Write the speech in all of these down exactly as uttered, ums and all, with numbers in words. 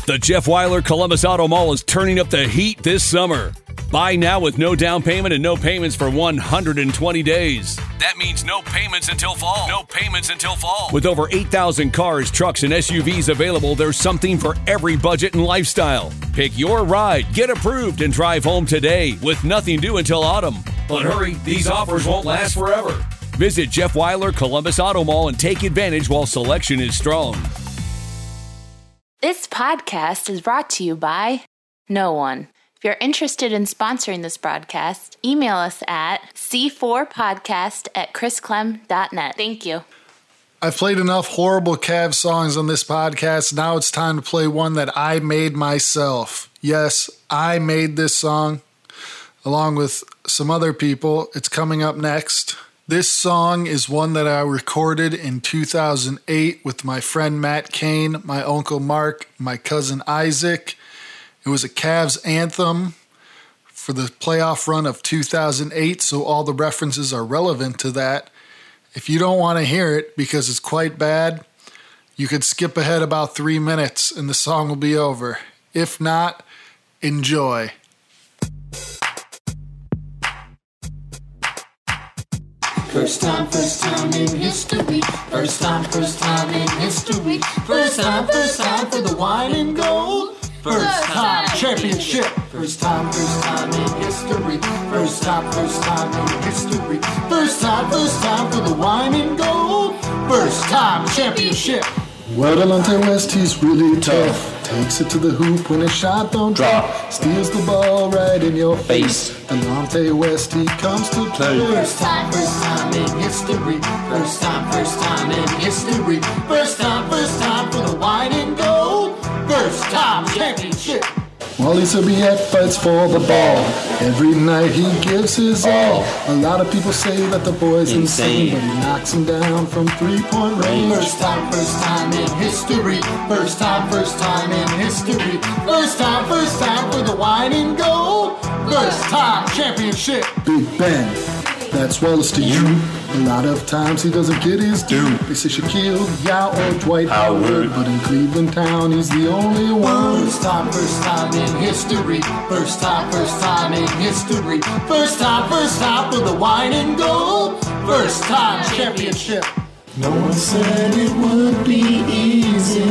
The Jeff Weiler Columbus Auto Mall is turning up the heat this summer. Buy now with no down payment and no payments for one hundred twenty days. That means no payments until fall. No payments until fall. With over eight thousand cars, trucks, and S U Vs available, there's something for every budget and lifestyle. Pick your ride, get approved, and drive home today with nothing due until autumn. But hurry, these offers won't last forever. Visit Jeff Weiler Columbus Auto Mall and take advantage while selection is strong. This podcast is brought to you by no one. If you're interested in sponsoring this broadcast, email us at c four podcast at chris clem dot net. Thank you. I've played enough horrible Cavs songs on this podcast. Now it's time to play one that I made myself. Yes, I made this song along with some other people. It's coming up next. This song is one that I recorded in two thousand eight with my friend Matt Kane, my uncle Mark, my cousin Isaac. It was a Cavs anthem for the playoff run of two thousand eight, so all the references are relevant to that. If you don't want to hear it because it's quite bad, you could skip ahead about three minutes and the song will be over. If not, enjoy. First time, first time in history. First time, first time in history. First time, first time for the wine and gold. First time championship. First time, first time in history. First time, first time in history. First time, first time for the wine and gold. First time championship. Well, Delonte West, he's really tough. Takes it to the hoop when his shot don't drop. Steals the ball right in your face. Delonte West, he comes to play. First time, first time in history. First time, first time in history. First time, first time for the wine and gold. First time championship. Wally Sabiet fights for the ball. Every night he gives his all. A lot of people say that the boy's insane, but he knocks him down from three-point range. First time, first time in history. First time, first time in history. First time, first time for the wine and gold. First time championship. Big Ben, that's Wallace to you. A lot of times he doesn't get his due. They say Shaquille, Yao, or Dwight Howard, but in Cleveland town he's the only one. First time, first time in history. First time, first time in history. First time, first time for the wine and gold. First time championship. No one said it would be easy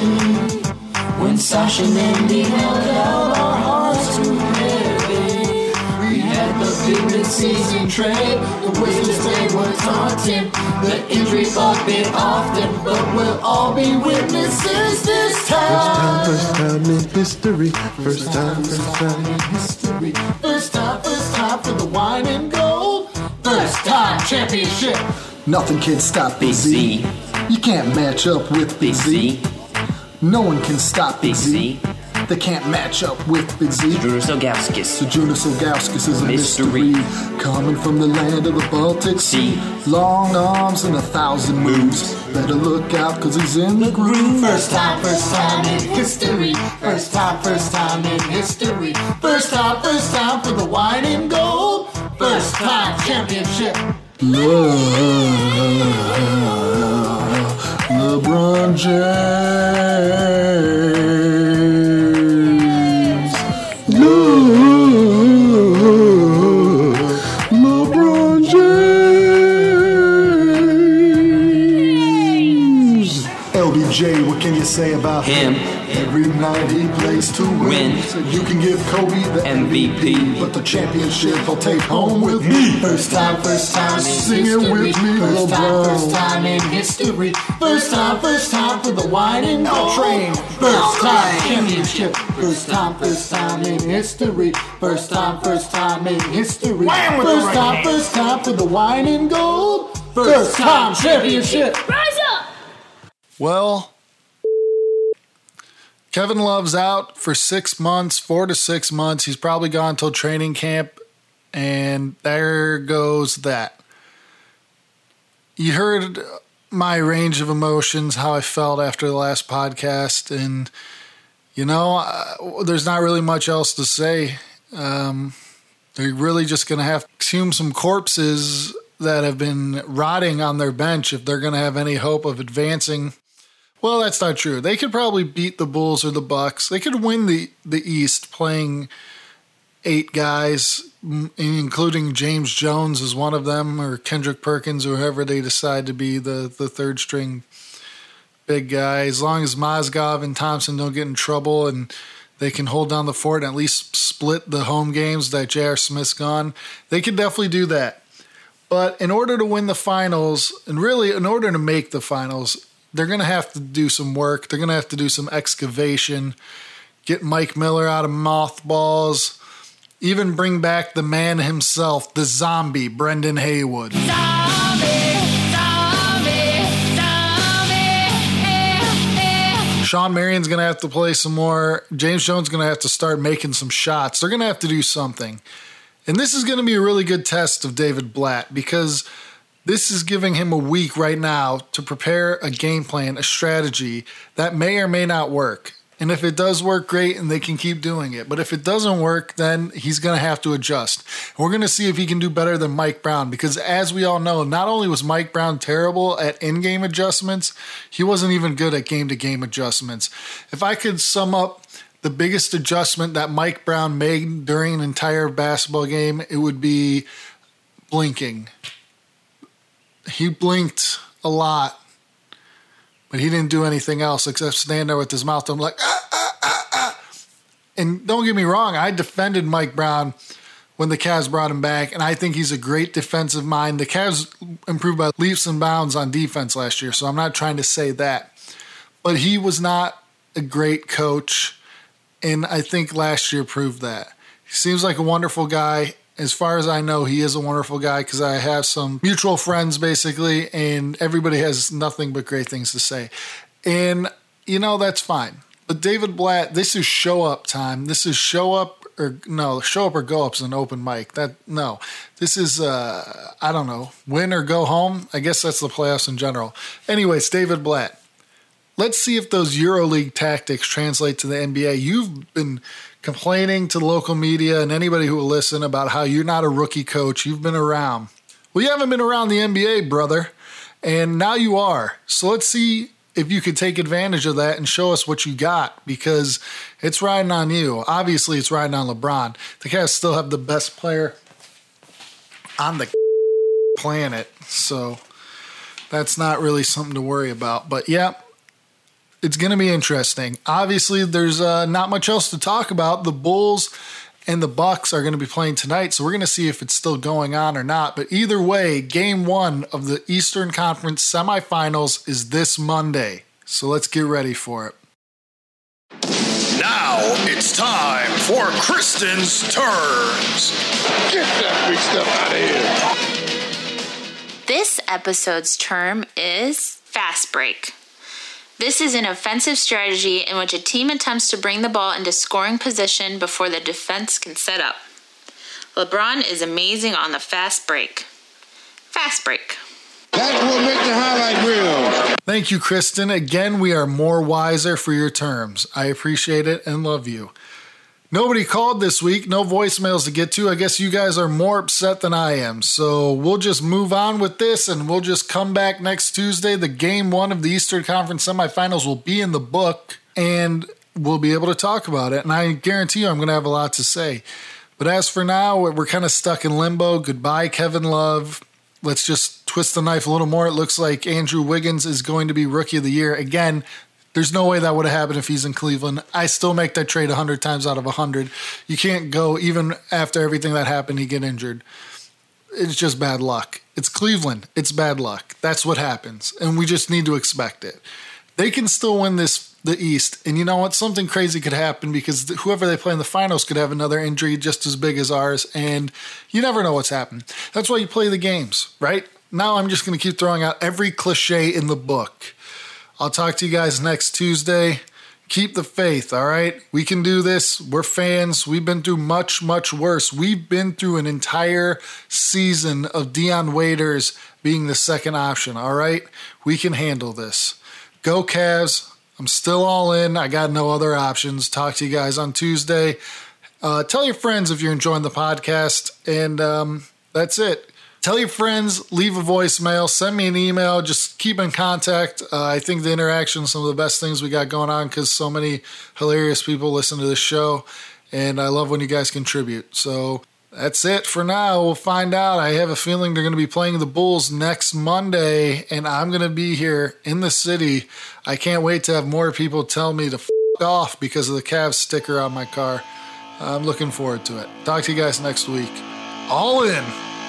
when Sasha and Andy held out our hearts too heavy. We had the big mid-season trade. The Wizards, they were taunting. The injury bug bit often, but we'll all be witnesses this time. First time, first time in history. First time, first time in history. First time, first time for the wine and gold. First time championship. Nothing can stop Big Z. You can't match up with Big Z. No one can stop Big Z. They can't match up with Big Z. Zydrunas Ilgauskas. Zydrunas Ilgauskas is a mystery. mystery. Coming from the land of the Baltic Sea. Long arms and a thousand moves. Better look out cause he's in the groove. First time, first time in history. First time, first time in history. First time, first time for the wine and gold. First time championship. Le- LeBron James. Le- LeBron James. L B J, what can you say about him? Every night he plays to win. win. So you can give Kobe the M V P, but the championship I'll take home with me. First time, first time in Sing history. it with me, First time, LeBron. first time in history. First time, first time for the wine and gold. Train. First time championship. First time, first time in history. First time, first time in history. First time, first time for the wine and gold. First time championship. Rise up! Well, Kevin Love's out for six months, four to six months. He's probably gone till training camp, and there goes that. You heard my range of emotions, how I felt after the last podcast, and, you know, uh, there's not really much else to say. Um, they're really just going to have to exhume some corpses that have been rotting on their bench if they're going to have any hope of advancing Well, that's not true. They could probably beat the Bulls or the Bucks. They could win the, the East playing eight guys, including James Jones as one of them, or Kendrick Perkins, or whoever they decide to be the, the third string big guy. As long as Mozgov and Thompson don't get in trouble and they can hold down the fort and at least split the home games that J R. Smith's gone, they could definitely do that. But in order to win the finals, and really in order to make the finals, they're going to have to do some work. They're going to have to do some excavation, get Mike Miller out of mothballs, even bring back the man himself, the zombie, Brendan Haywood. Zombie, zombie, zombie, eh, eh. Sean Marion's going to have to play some more. James Jones is going to have to start making some shots. They're going to have to do something. And this is going to be a really good test of David Blatt, because this is giving him a week right now to prepare a game plan, a strategy that may or may not work. And if it does work, great, and they can keep doing it. But if it doesn't work, then he's going to have to adjust. We're going to see if he can do better than Mike Brown, because as we all know, not only was Mike Brown terrible at in-game adjustments, he wasn't even good at game-to-game adjustments. If I could sum up the biggest adjustment that Mike Brown made during an entire basketball game, it would be blinking. He blinked a lot, but he didn't do anything else except stand there with his mouth open like, ah, ah, ah, ah. And don't get me wrong, I defended Mike Brown when the Cavs brought him back, and I think he's a great defensive mind. The Cavs improved by leaps and bounds on defense last year, so I'm not trying to say that. But he was not a great coach, and I think last year proved that. He seems like a wonderful guy. As far as I know, he is a wonderful guy because I have some mutual friends, basically, and everybody has nothing but great things to say. And, you know, that's fine. But David Blatt, this is show up time. This is show up or no, show up or go up's an open mic. That no, this is, uh, I don't know, win or go home. I guess that's the playoffs in general. Anyways, David Blatt. Let's see if those EuroLeague tactics translate to the N B A. You've been complaining to the local media and anybody who will listen about how you're not a rookie coach. You've been around. Well, you haven't been around the N B A, brother, and now you are. So let's see if you could take advantage of that and show us what you got, because it's riding on you. Obviously, it's riding on LeBron. The Cavs still have the best player on the planet, so that's not really something to worry about. But, yeah, it's going to be interesting. Obviously, there's uh, not much else to talk about. The Bulls and the Bucks are going to be playing tonight, so we're going to see if it's still going on or not. But either way, game one of the Eastern Conference semifinals is this Monday. So let's get ready for it. Now it's time for Kristen's Terms. Get that big stuff out of here. This episode's term is fast break. This is an offensive strategy in which a team attempts to bring the ball into scoring position before the defense can set up. LeBron is amazing on the fast break. Fast break. That will make the highlight reel. Thank you, Kristen. Again, we are more wiser for your terms. I appreciate it and love you. Nobody called this week. No voicemails to get to. I guess you guys are more upset than I am. So we'll just move on with this, and we'll just come back next Tuesday. The game one of the Eastern Conference semifinals will be in the book, and we'll be able to talk about it. And I guarantee you I'm going to have a lot to say. But as for now, we're kind of stuck in limbo. Goodbye, Kevin Love. Let's just twist the knife a little more. It looks like Andrew Wiggins is going to be Rookie of the Year. Again, there's no way that would have happened if he's in Cleveland. I still make that trade one hundred times out of one hundred. You can't go, even after everything that happened, he get injured. It's just bad luck. It's Cleveland. It's bad luck. That's what happens, and we just need to expect it. They can still win this, the East, and you know what? Something crazy could happen because whoever they play in the finals could have another injury just as big as ours, and you never know what's happened. That's why you play the games, right? Now I'm just going to keep throwing out every cliche in the book. I'll talk to you guys next Tuesday. Keep the faith, all right? We can do this. We're fans. We've been through much, much worse. We've been through an entire season of Dion Waiters being the second option, all right? We can handle this. Go Cavs. I'm still all in. I got no other options. Talk to you guys on Tuesday. Uh, tell your friends if you're enjoying the podcast. And um, that's it. Tell your friends, leave a voicemail, send me an email, just keep in contact. Uh, I think the interaction is some of the best things we got going on because so many hilarious people listen to this show, and I love when you guys contribute. So that's it for now. We'll find out. I have a feeling they're going to be playing the Bulls next Monday, and I'm going to be here in the city. I can't wait to have more people tell me to f*** off because of the Cavs sticker on my car. I'm looking forward to it. Talk to you guys next week. All in.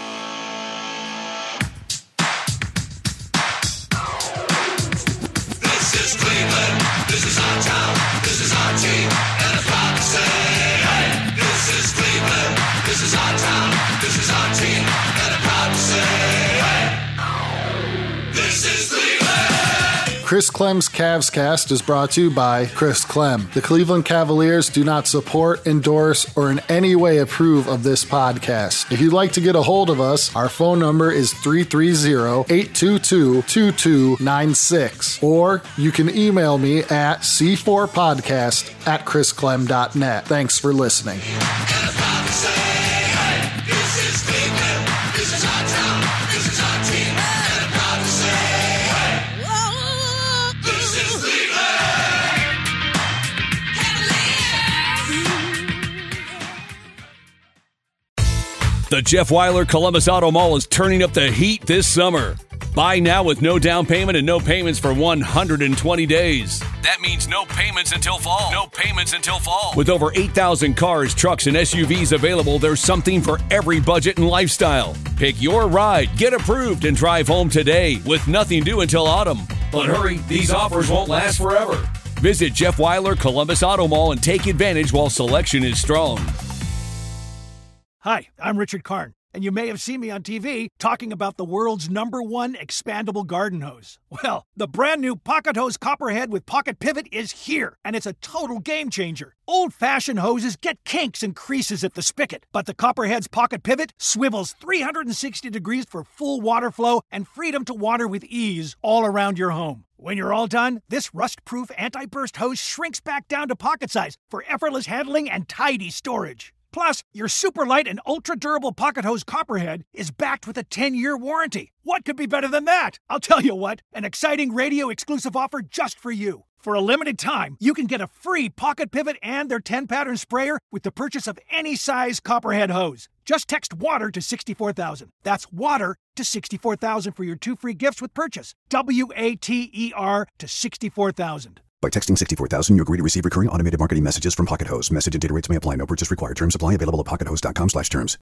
Chris Clem's Cavs Cast is brought to you by Chris Clem. The Cleveland Cavaliers do not support, endorse, or in any way approve of this podcast. If you'd like to get a hold of us, our phone number is three three zero, eight two two, two two nine six. Or you can email me at c four podcast at chris clem dot net. Thanks for listening. The Jeff Weiler Columbus Auto Mall is turning up the heat this summer. Buy now with no down payment and no payments for one hundred twenty days. That means no payments until fall. No payments until fall. With over eight thousand cars, trucks, and S U Vs available, there's something for every budget and lifestyle. Pick your ride, get approved, and drive home today with nothing due until autumn. But hurry, these offers won't last forever. Visit Jeff Weiler Columbus Auto Mall and take advantage while selection is strong. Hi, I'm Richard Karn, and you may have seen me on T V talking about the world's number one expandable garden hose. Well, the brand new Pocket Hose Copperhead with Pocket Pivot is here, and it's a total game changer. Old-fashioned hoses get kinks and creases at the spigot, but the Copperhead's Pocket Pivot swivels three hundred sixty degrees for full water flow and freedom to water with ease all around your home. When you're all done, this rust-proof anti-burst hose shrinks back down to pocket size for effortless handling and tidy storage. Plus, your super light and ultra-durable Pocket Hose Copperhead is backed with a ten-year warranty. What could be better than that? I'll tell you what, an exciting radio-exclusive offer just for you. For a limited time, you can get a free Pocket Pivot and their ten-pattern sprayer with the purchase of any size Copperhead hose. Just text WATER to sixty-four thousand. That's WATER to sixty-four thousand for your two free gifts with purchase. W A T E R to sixty-four thousand. By texting sixty-four thousand, you agree to receive recurring automated marketing messages from Pocket Hose. Message and data rates may apply. No purchase required. Terms apply. Available at pocket hose dot com slash terms.